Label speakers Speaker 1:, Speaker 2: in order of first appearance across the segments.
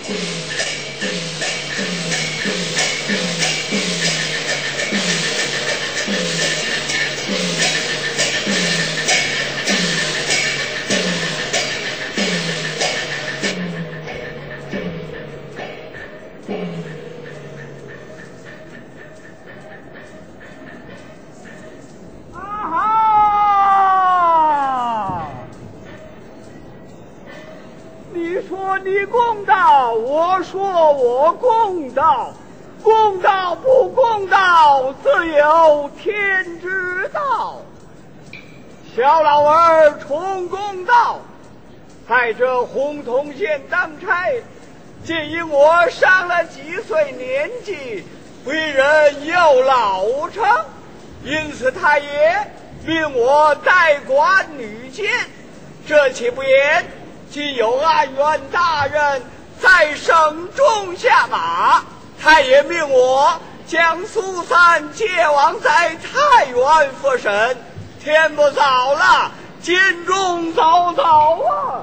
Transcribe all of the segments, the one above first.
Speaker 1: 你公道，我说我公道，公道不公道，自有天知道。小老儿充公道，在这洪洞县当差，皆因我上了几岁年纪，为人又老成，因此太爷命我代管女监。这岂不言今有案员大人在省中下马，太爷命我将苏三接往在太原复审。天不早了，监中早啊！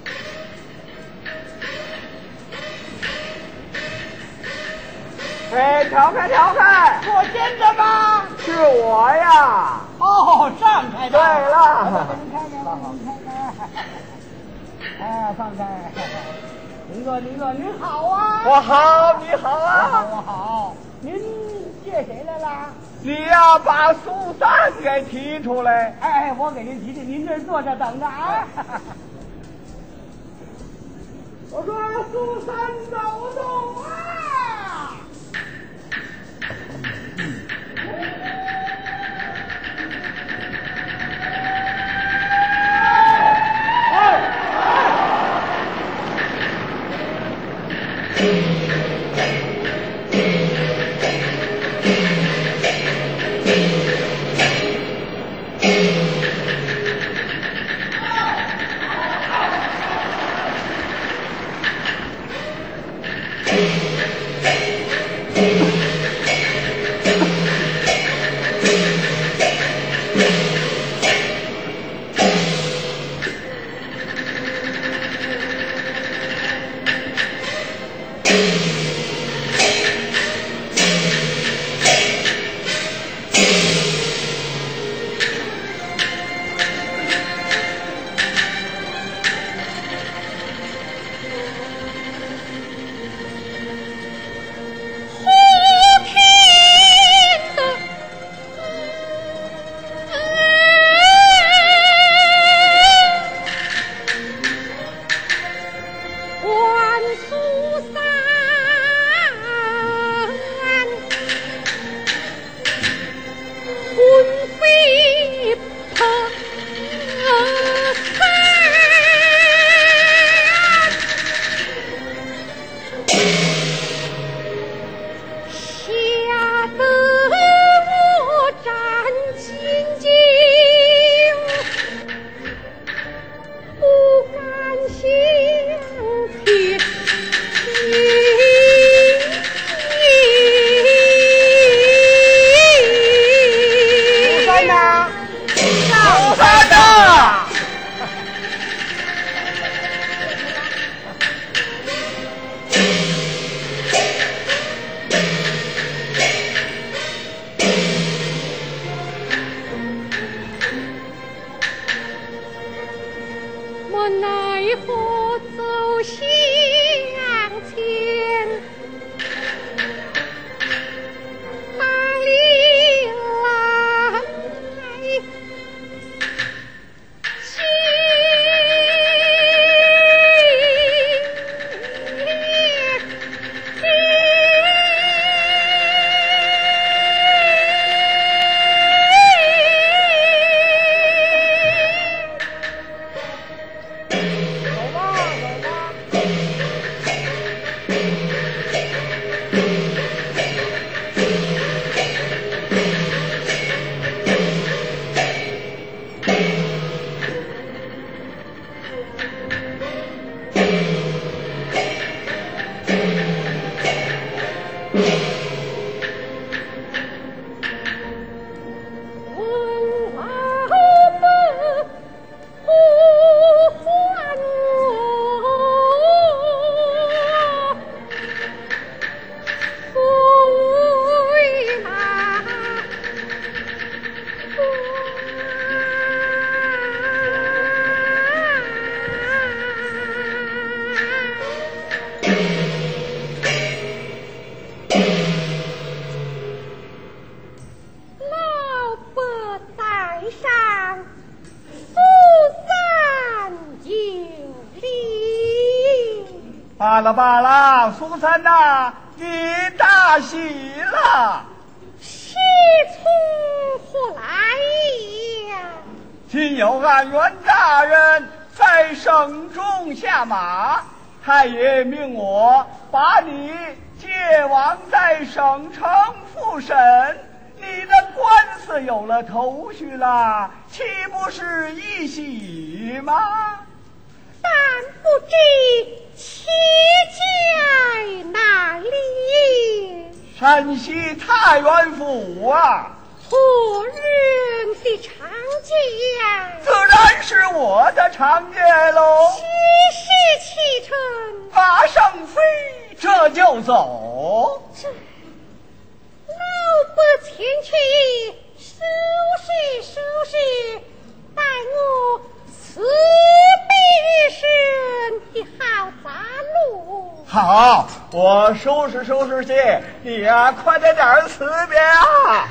Speaker 1: 哎，调开，
Speaker 2: 做监的吗？
Speaker 1: 是我呀。
Speaker 2: 哦，上开的。
Speaker 1: 对了，
Speaker 2: 您看看。哎，放开！您坐，您好啊！
Speaker 1: 我好，你好啊！
Speaker 2: 我好。您借谁来了？
Speaker 1: 你呀，把苏三给提出来。
Speaker 2: 哎，我给您提提，您这坐着等着啊。我说苏三走动啊！
Speaker 3: 不敢相提。
Speaker 1: 罢了罢了，苏三呐，你大喜了。
Speaker 3: 喜从何来呀？
Speaker 1: 今有俺袁大人在省中下马，太爷命我把你接往在省城复审，你的官司有了头绪了，岂不是一喜吗？
Speaker 3: 但不知其在哪里？
Speaker 1: 山西太原府啊。
Speaker 3: 何人的长街？
Speaker 1: 自然是我的长街喽。
Speaker 3: 七时启程，
Speaker 1: 马上飞，这就走。
Speaker 3: 这老伯前去收拾收拾，待我辞别人的好杂路。
Speaker 1: 好，我收拾收拾去，你呀，快点辞别啊。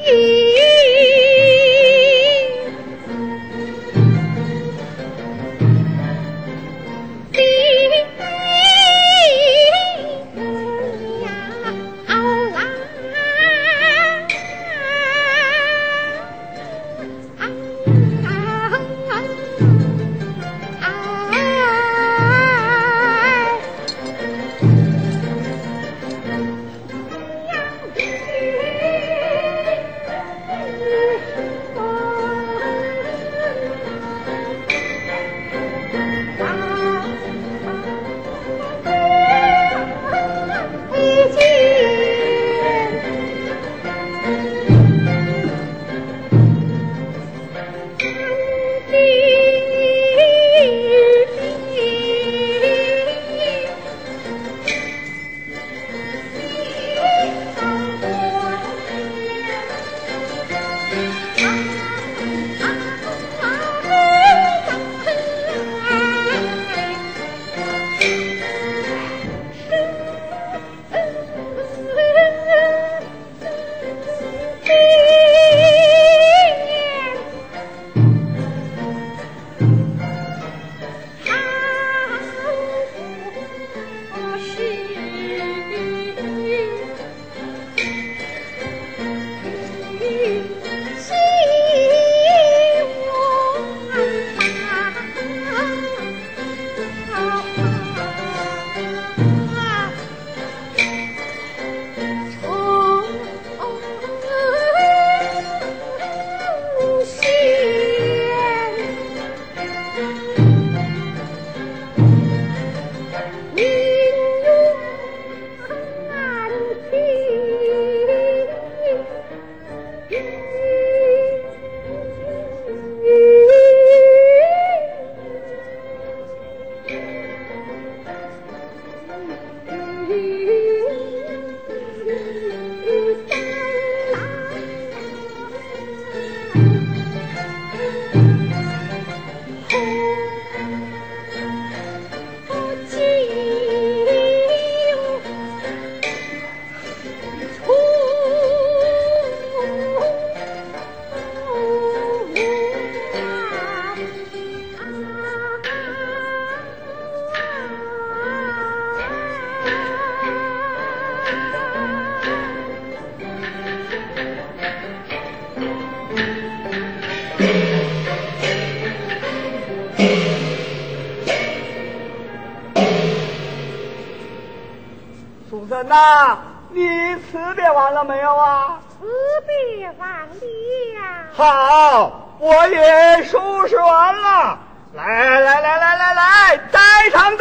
Speaker 1: 苏三呐，你辞别完了没有啊？
Speaker 3: 辞别完了。
Speaker 1: 好，我也收拾完了。来，带上！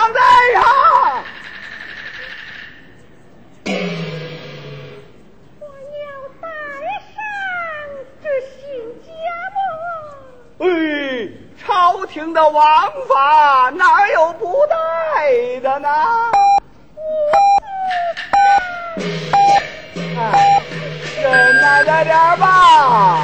Speaker 3: 我要带上这新家
Speaker 1: 哎，
Speaker 3: 么？
Speaker 1: 朝廷的王法哪有不带的呢？哎，忍耐着点吧。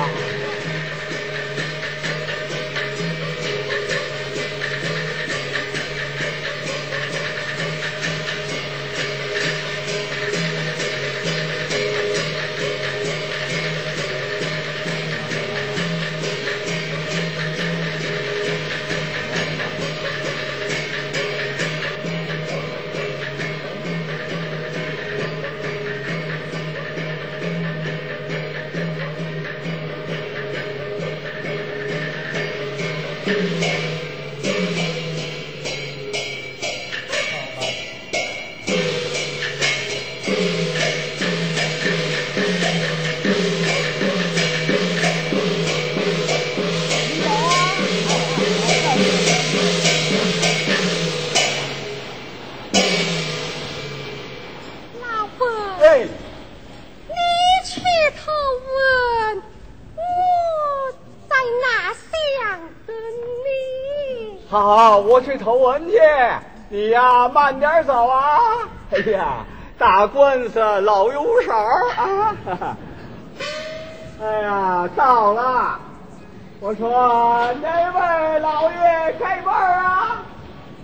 Speaker 1: 好，我去投文去，你呀慢点走啊！哎呀，打官司老有手啊！哎呀，到了，我说哪位老爷开门啊？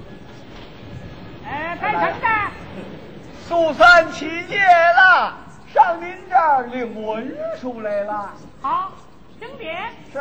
Speaker 2: 开城的。
Speaker 1: 苏三起戒了， 上您这儿领文书来了。
Speaker 2: 好，请点。
Speaker 1: 是。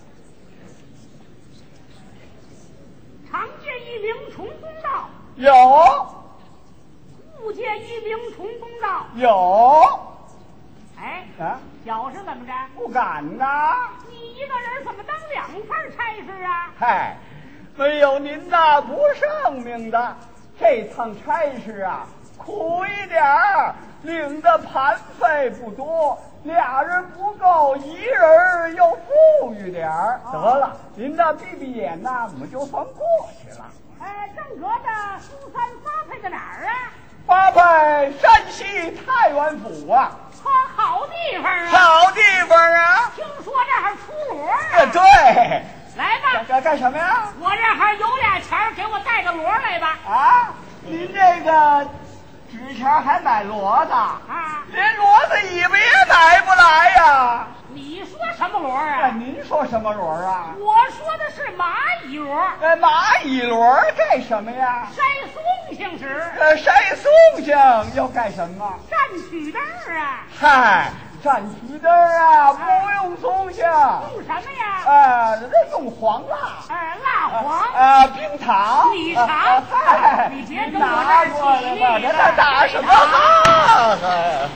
Speaker 2: 常见一名充公道。
Speaker 1: 有。
Speaker 2: 不见一名充公道。
Speaker 1: 有。
Speaker 2: 哎，
Speaker 1: 啊，
Speaker 2: 小事怎么着？
Speaker 1: 不敢呐。
Speaker 2: 你一个人怎么当两份差事啊？
Speaker 1: 嗨，没有您那不上命的，这趟差事啊，苦一点儿，领的盘费不多，俩人不够，一人又富裕点儿。得了，您那闭闭眼呐，我们就算过去了。
Speaker 2: 正格的苏三发配在哪儿啊？
Speaker 1: 发配山西太原府啊。
Speaker 2: 好地方啊！
Speaker 1: 好地方啊！
Speaker 2: 听说这还出骡啊？
Speaker 1: 对，
Speaker 2: 来吧，
Speaker 1: 干什么呀？
Speaker 2: 我这还有俩钱，给我带个骡来吧。
Speaker 1: 啊，您这个纸钱还买骡子
Speaker 2: 啊？
Speaker 1: 连骡子尾巴也买不来呀！
Speaker 2: 你说什么骡啊？
Speaker 1: 您说什么骡啊？
Speaker 2: 我说的是蚂蚁骡。
Speaker 1: 蚂蚁骡干什么呀？
Speaker 2: 筛松性使。
Speaker 1: 筛松性要干什么？
Speaker 2: 站曲凳啊。
Speaker 1: 嗨，站曲凳啊，不用松性。
Speaker 2: 用什么呀？
Speaker 1: 用黄蜡。
Speaker 2: 蜡黄。
Speaker 1: 冰糖。
Speaker 2: 你尝。你别跟我这儿起腻了。
Speaker 1: 这打什么？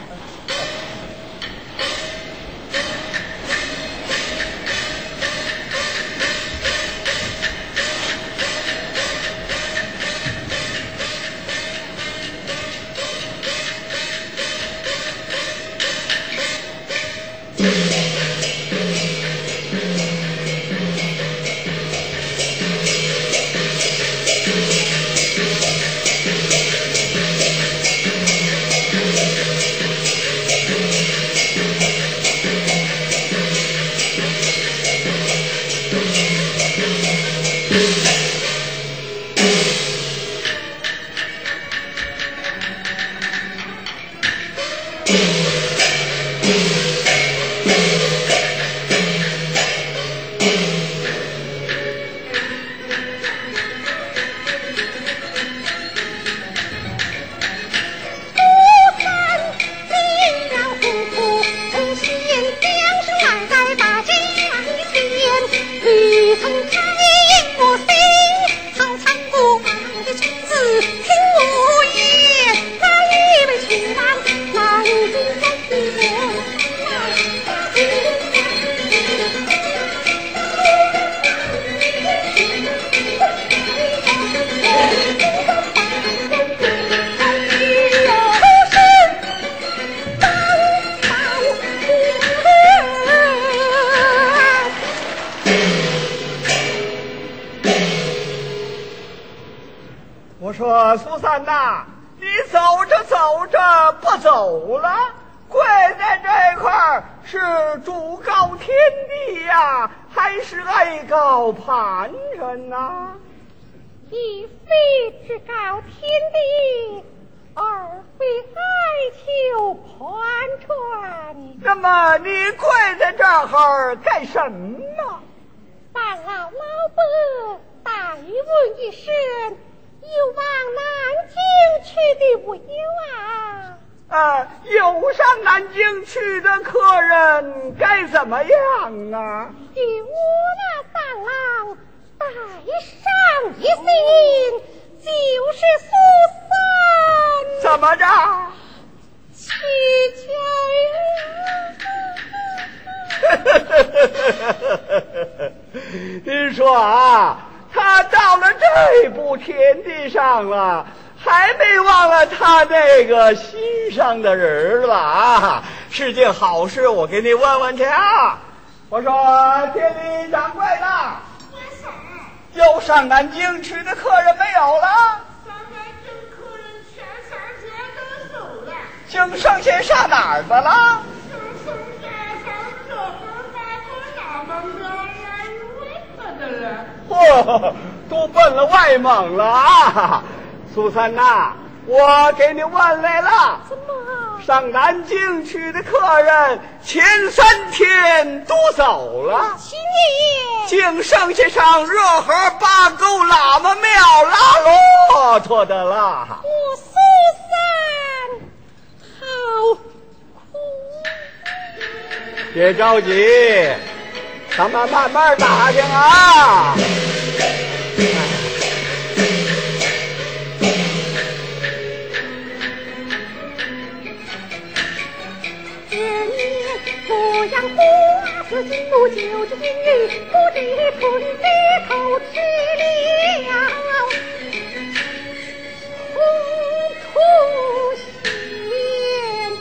Speaker 1: 我说苏三呐，你走着走着不走了，跪在这块儿是主告天地呀，还是哀告盘人呐？
Speaker 3: 一非只告天地，二非哀求盘传。
Speaker 1: 那么你跪在这儿干什么？
Speaker 3: 把老伯代问一声，有往南京去的无有啊？
Speaker 1: 有上南京去的客人该怎么样啊？
Speaker 3: 与我那三郎带上一信，就是苏三。
Speaker 1: 怎么着？
Speaker 3: 去
Speaker 1: 您说啊，他到了这步田地上了，还没忘了他那个心上的人了啊！是件好事，我给你问问去啊。我说田里掌柜的，又上南京去的客人没有了？
Speaker 2: 上南京客人全上街都走了，
Speaker 1: 净剩下上哪儿的了？都奔了外蒙了啊！苏三呐，我给你问来了。
Speaker 3: 怎么？
Speaker 1: 上南京去的客人前3天都走了，
Speaker 3: 今年
Speaker 1: 净剩下上热河八沟喇嘛庙拉骆驼的了。
Speaker 3: 我苏三好
Speaker 1: 别着急，咱们慢慢打听啊。
Speaker 3: 这样花自今不久之今日，不知府里街头吃了红土线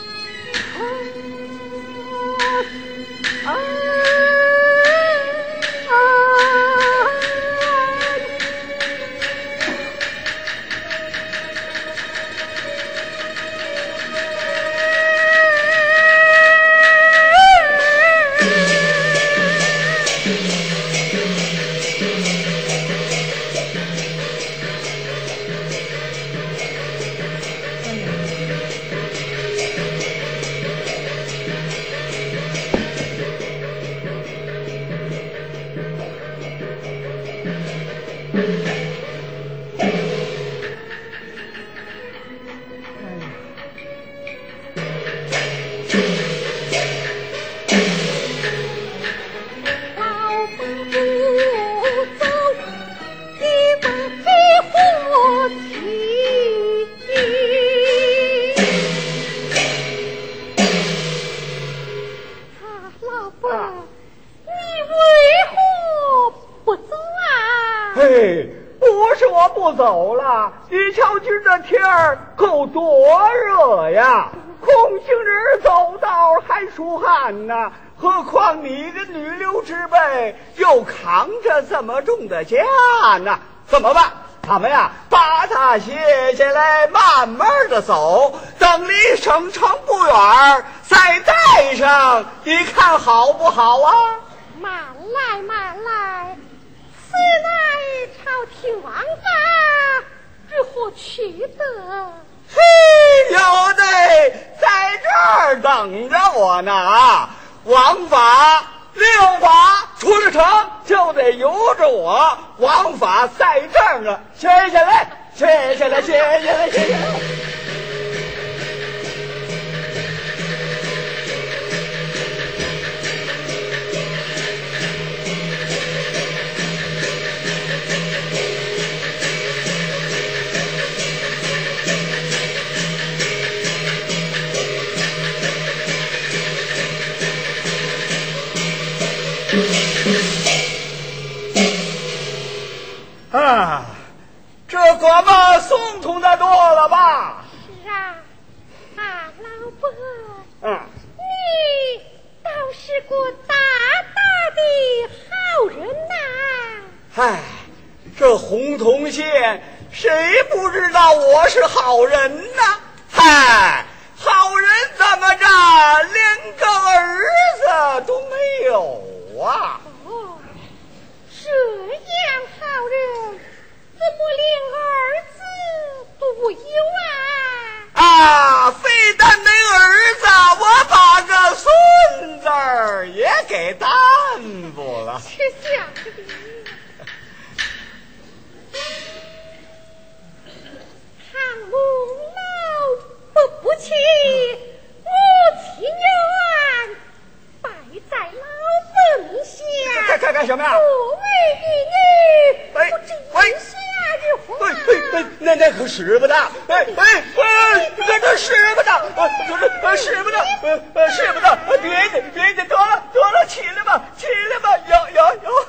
Speaker 1: 不是我不走了，你瞧今儿这天儿够多热呀，空行人走道还出汗呢，何况你的女流之辈又扛着这么重的家呢？怎么办？咱们呀，把它卸下来，慢慢的走，等离省城不远再带上，你看好不好啊？
Speaker 3: 慢来慢来，此乃朝廷王法，如何去得？
Speaker 1: 嘿，有的在这儿等着我呢啊！王法六法出了城就得由着我，王法在这儿呢，卸下来，卸下来，卸下来，卸下来。啊，这胳膊松通的多了吧？
Speaker 3: 是啊，老伯，你倒是个大大的好人呐！
Speaker 1: 嗨，这洪洞县谁不知道我是好人呢？嗨，好人怎么着，连个儿子都没有啊！
Speaker 3: 这样好人，怎么连儿子都有
Speaker 1: 啊？非但没儿子，我把个孙子也给耽误了。
Speaker 3: 是想的。倘母老不弃，母亲愿摆在老本下。
Speaker 1: 干什么呀？
Speaker 3: 我为一女，不知夏日花。
Speaker 1: 那可使不得！这使不得！使不得！别得了，起来吧！有！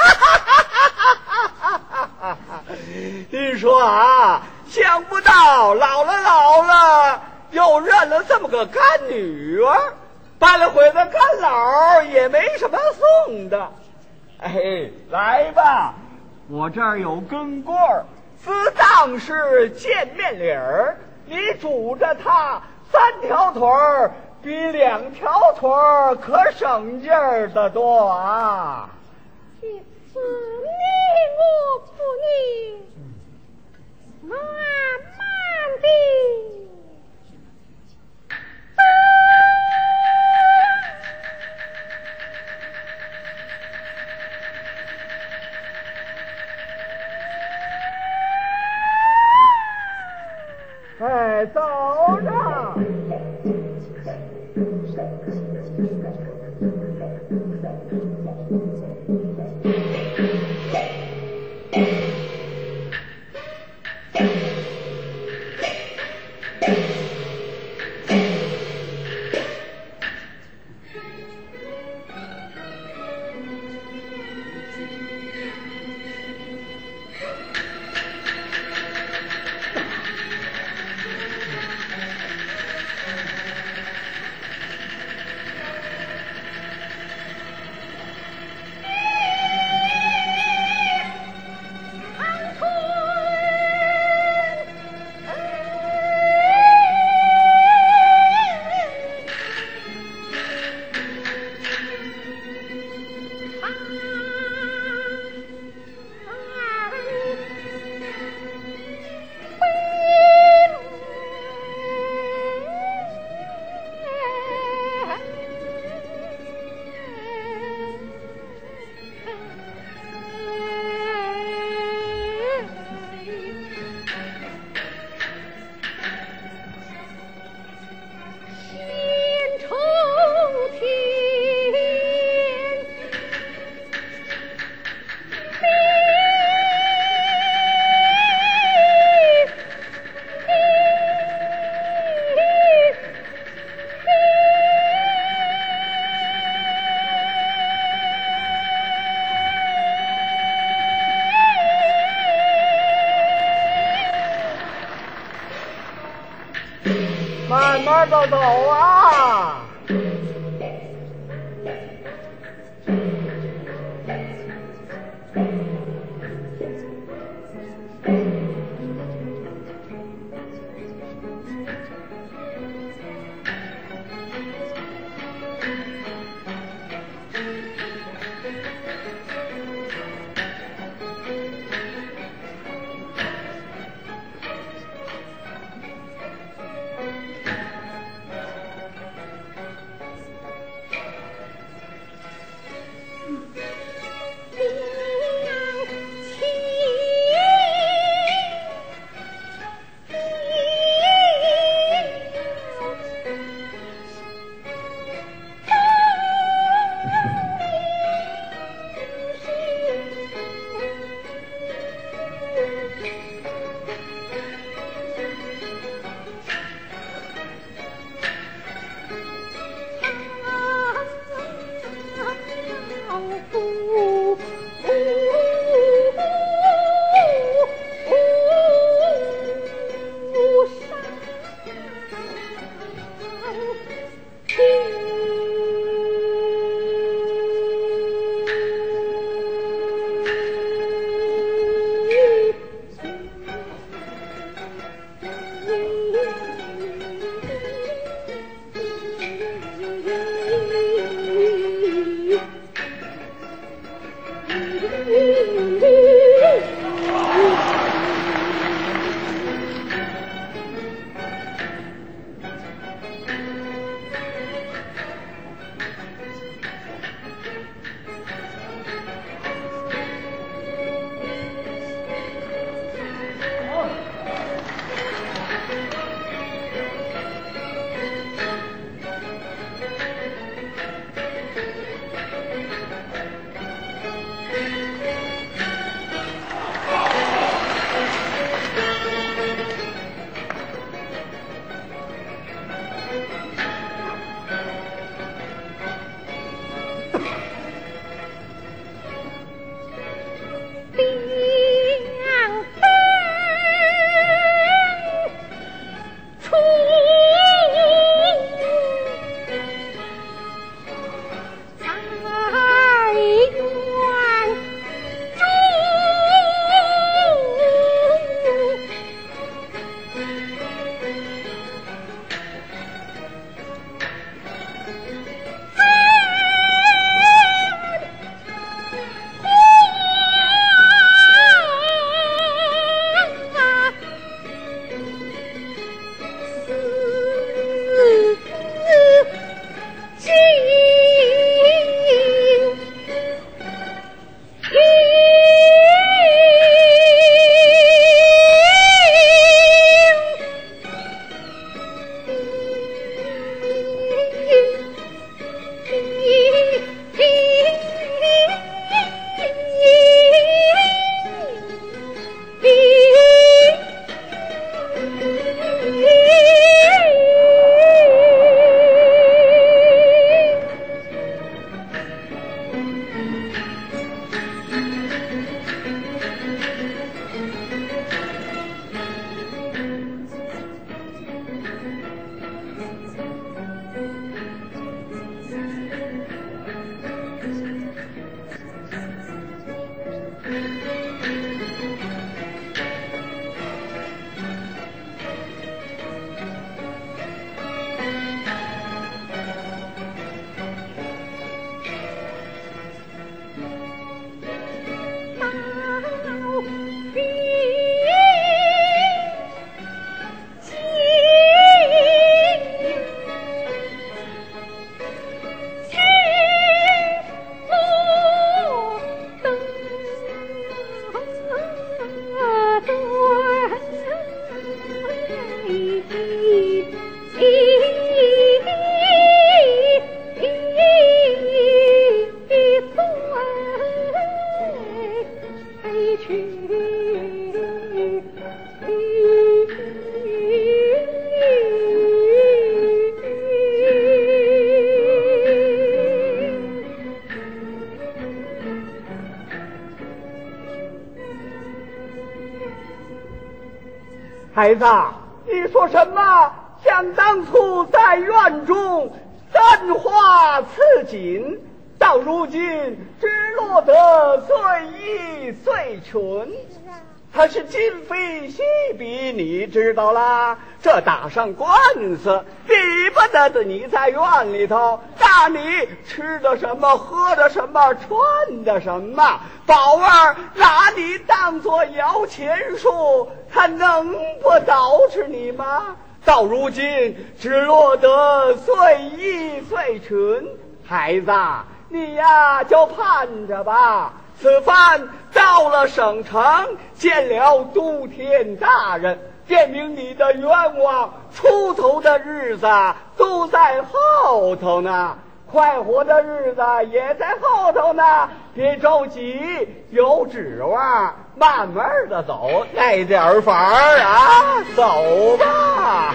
Speaker 1: 你说啊，想不到老了，又认了这么个干女儿，办了会的干老也没什么送的。哎，来吧，我这儿有根棍儿，自当是见面礼儿，你拄着它3条腿儿比2条腿儿可省劲儿的多啊！
Speaker 3: 这次你我不你，慢慢的。
Speaker 1: 哎，走着。 走走啊！孩子，你说什么？ 想当初在院中簪花似锦，到如今只落得随衣随裙。他是今非昔比，你知道啦？这打上官司，比不得你在院里头，那你吃的什么，喝的什么，穿的什么，宝儿拿你当作摇钱树，他能不捯饬你吗？到如今只落得随衣随裙，孩子，你呀就盼着吧。此番到了省城，见了都天大人，辨明你的冤枉，出头的日子都在后头呢，快活的日子也在后头呢。别着急，有指望，慢慢的走，耐点法儿啊，走吧。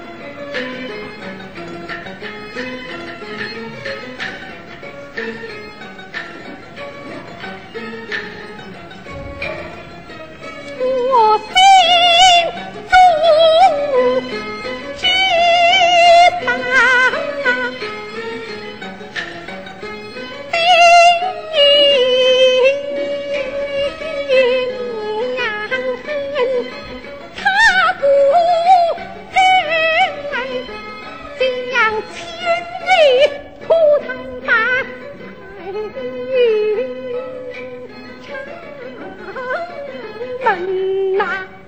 Speaker 3: 我心中知道他不忍将亲力图腾把门呐，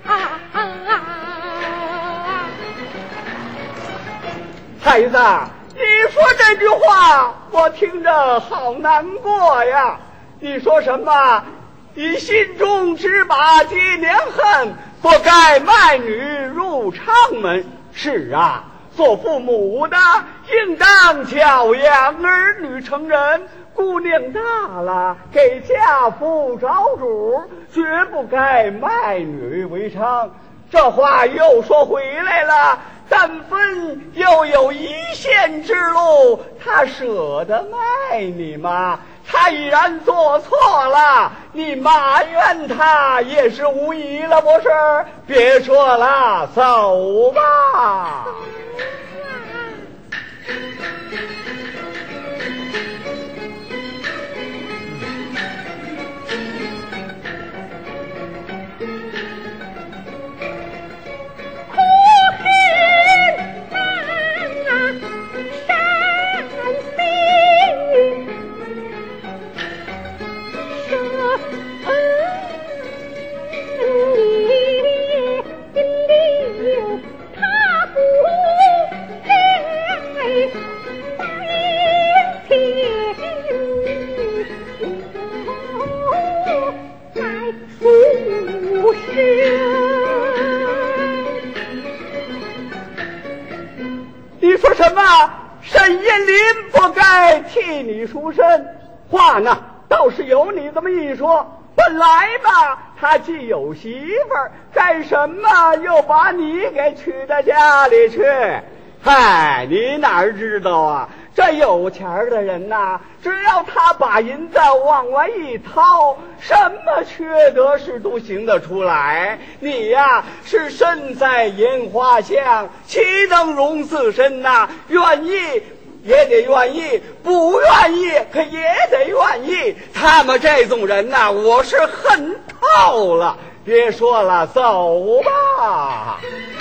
Speaker 1: 孩子，你说这句话我听着好难过呀。你说什么？你心中只把爹娘恨，不该卖女入昌门。是啊，做父母的应当教养儿女成人，姑娘大了给家父找主，绝不该卖女为娼。这话又说回来了，但分又有一线之路，他舍得卖你吗？他已然做错了，你埋怨他也是无益了，不是？别说了，走吧。你说什么？沈艳林不该替你赎身，话呢倒是有你这么一说。本来吧，他既有媳妇儿，干什么又把你给娶到家里去？嗨，你哪知道啊？这有钱的人呐，只要他把银子往外一掏，什么缺德事都行得出来。你呀，是身在烟花巷，岂能容自身呐？愿意也得愿意，不愿意可也得愿意。他们这种人呐，我是恨透了。别说了，走吧。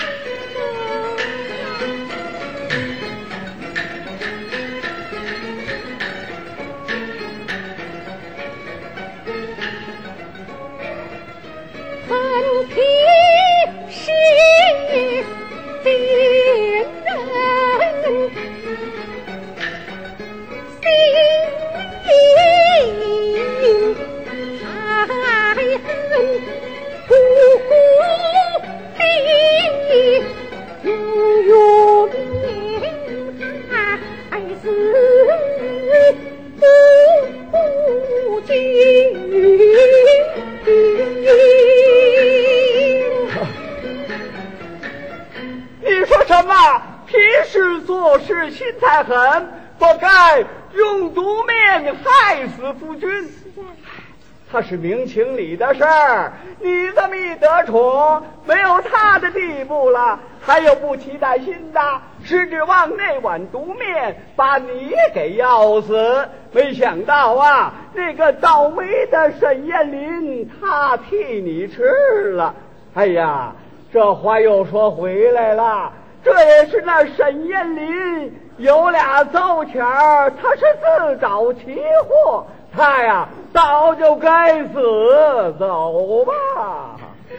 Speaker 3: 分批是别人心还恨，不顾地永远还是不惧。
Speaker 1: 你说什么？平时做事心太狠，不该用毒面害死夫君。 他是明情理的事儿，你这么一得宠，没有他的地步了，还有不期待新的，是指望那碗毒面把你给要死。没想到啊，那个倒霉的沈艳林，他替你吃了。哎呀，这话又说回来了，这也是那沈艳林有俩邹钱儿，他是自找其祸。他呀，早就该死，走吧。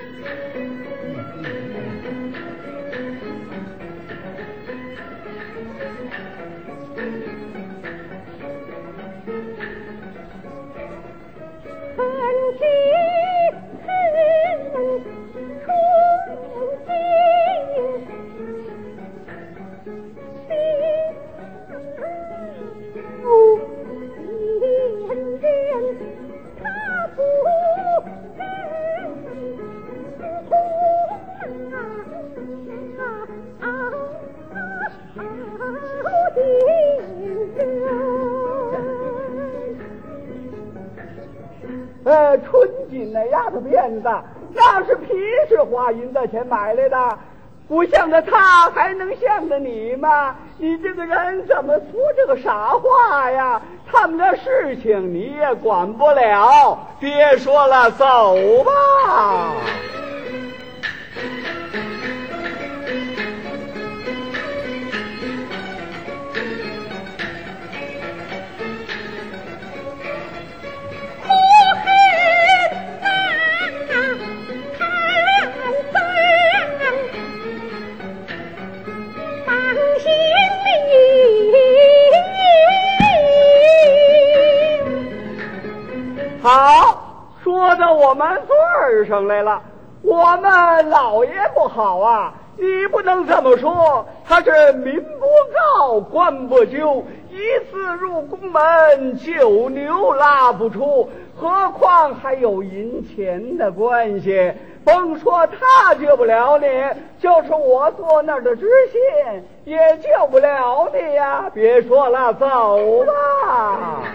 Speaker 1: 春锦那丫头辫子，那是皮实花银子钱买来的，不像着他还能像着你吗？你这个人怎么说这个傻话呀？他们的事情你也管不了，别说了，走吧。好，说到我们嘴上来了，我们老爷不好啊，你不能这么说，他是民不告，官不究，一次入宫门9牛拉不出，何况还有银钱的关系。甭说他救不了你，就是我坐那儿的知县也救不了你呀。别说了，走吧。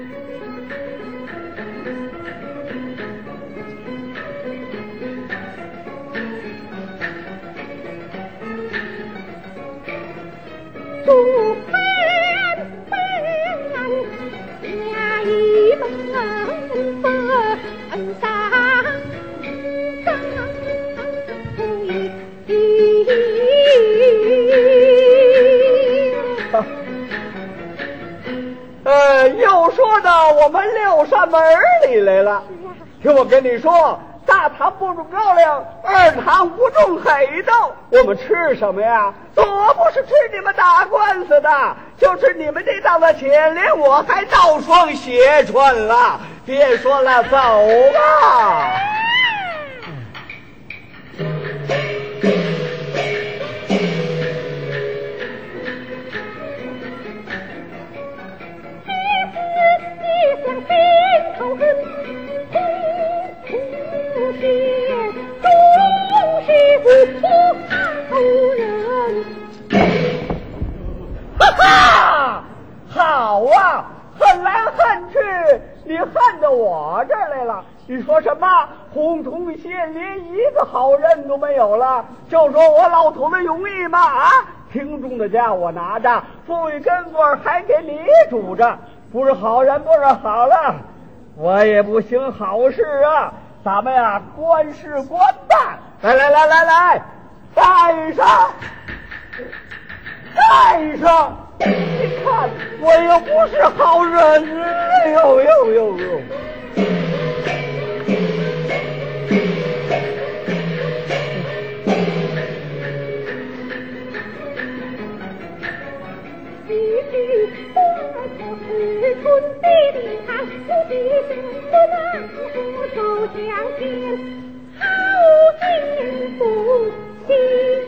Speaker 3: 祖坟下一门分上
Speaker 1: 又说到我们6扇门里来了。听我跟你说，大堂不种高粱，二堂不种黑豆，我们吃什么呀？多不是吃你们打官司的，就吃你们这档子钱，连我还倒双鞋穿了。别说了，走吧。
Speaker 3: 想心头恨，不见终是好人。
Speaker 1: 哈哈，好啊，恨来恨去，你恨到我这儿来了。你说什么？洪洞县连一个好人都没有了，就说我老头子容易吗？啊，听众的家我拿着，富裕根棍还给你拄着，不是好人，不是好了，我也不行好事啊。咱们呀，官事官办，来，带上，你看我又不是好人，哎呦。
Speaker 3: 是春的礼堂，不必是不能俯首相见，好景不喜。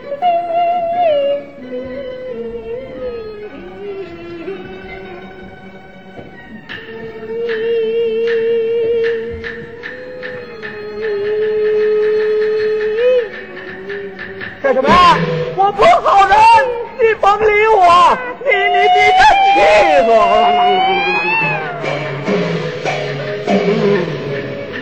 Speaker 1: 干什么呀？我不好人，你甭理我，你真气死我了。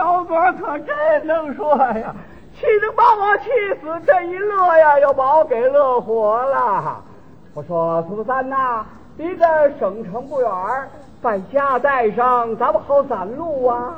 Speaker 1: 小嘴可真能说呀，气得把我气死，这一乐呀又把我给乐活了。我说苏三呐，离这省城不远，在家带上，咱们好赶路啊。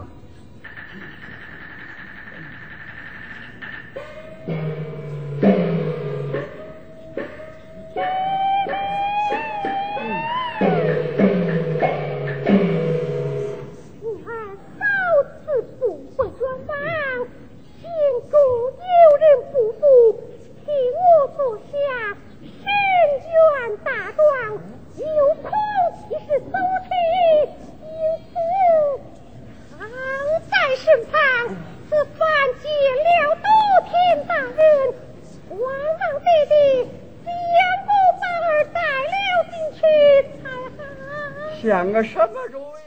Speaker 1: 想个什么主意？